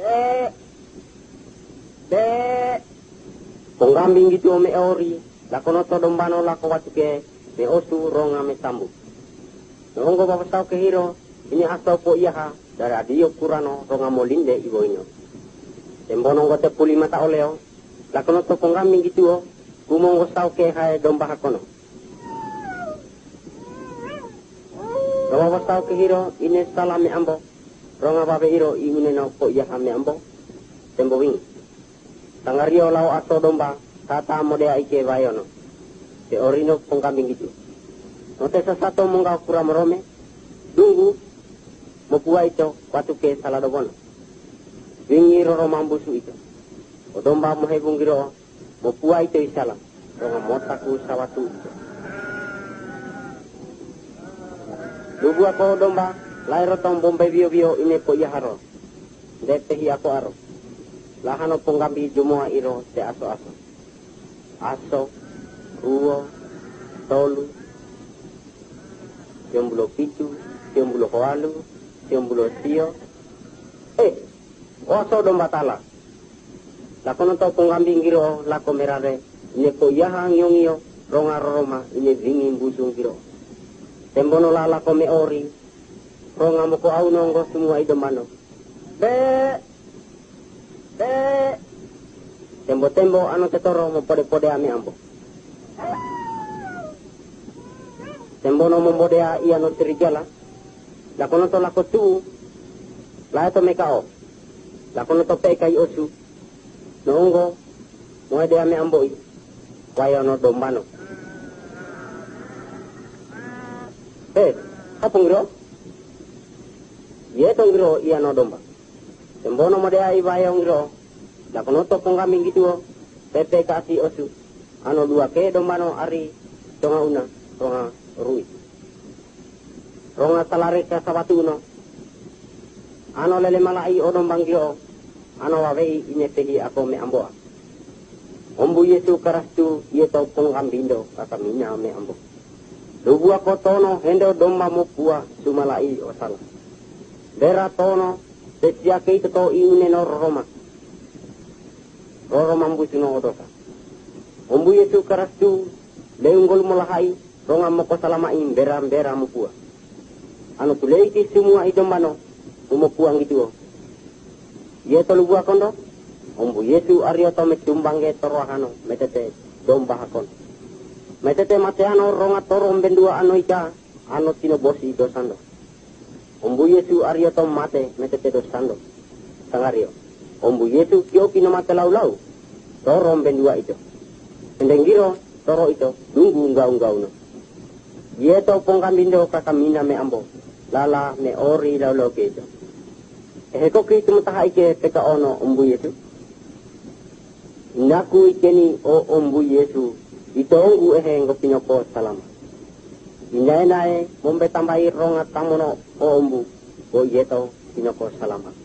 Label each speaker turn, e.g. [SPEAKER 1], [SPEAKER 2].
[SPEAKER 1] Dek. Penggambing gitu me ori. Lakono to dombano lako watuke me osu ronga me sambu. Nonggo bapak sao ke hiro. Ini asal po iyaha. Dari adio kurano ronga molinde iboino. Tembono ngote puli mata oleo. Lakono to penggambing gitu o. Gumongo sao ke hae domba hakono. Ronga bapak sao ke hiro. Ini salah me ambo. Ronga babe hiro ingine na po iyaha me ambo. Tembo wing. Tangario lau aso domba. Tata modea ike bayono. Te orino penggambing gitu. Note sesato munggah kura merome. Dunggu. Mopua ito. Watu ke saladobono. Wingi roro mambusu ito. Odomba mohebung giro. Mopua ito isalam. Ronga motaku sawatu ito. Lugu ako domba. Lairo tong bombe bio-bio ine po iharo. Detehi ako aro. Lahano penggambi jumoa iro te aso-aso. Aso, ruo, tolu, 97, 98, 99. Oso domba tala. Lakono to penggambi ngiro lako merare. Ine ko yaha ngiyo ronga roma ine vingin busung ngiro. Tembono la lako me ori. Ronga moko au nonggo semua idomano. Tembo-tembo ano tetoro mo pode-pode ame ambo. Tembo no mombodea iya no tirigala. Lakono to lako tu. La to mekao. Lakono to pekai osu. No ongo. Moe de ame ambo i. Waya no dombano. Apa ngiro? Ye to ngiro iya no domba. Tembo no modea i waya ngiro. Lakono to penggambing gitu o. Pepe kasih osu. Ano dua ke dombano ari. Tonga una. Tonga rui. Ronga talare ka sabatu uno. Ano lele malai o dombang gio. Ano wawei inetehi ako me amboa. Ombu Yesu karastu. Ye to penggambing do. Kaka minya me ambo. Lugu ako tono. Hendo domba mo pua. Sumalai o salah. Dera tono. Sesiake ito to iune no roma. Roro mambusu no odosa. Ombu Yesu karastu. Leunggol mulahai. Ronga moko salamain. Beram-beram mupua. Anu kuleiti semua idombano. Umupuang gitu o. Yeto lugu akondo. Ombu Yesu arioto metumbangge torohano. Metete domba hakon. Metete mateano ronga torom bendua ano ika. Ano tinobosi dosando. Ombu Yesu arioto mate. Metete dosando. Sangario. Ombu Yesu kio kino mate lau-lau. Torom bendua itu. Pendenggiro toro itu. Dunggu unggau-unggau no. Yeto pongkambindo kakamina me ambo. Lala me ori lau-lau ke itu. Kok itu mataha ike peka ono ombu Yesu. Naku ikeni o ombu Yesu. Ito ongu ngo pinoko salama. Inae-nae mombe tambahi ronga tamono o ombu. O yeto pinoko salama.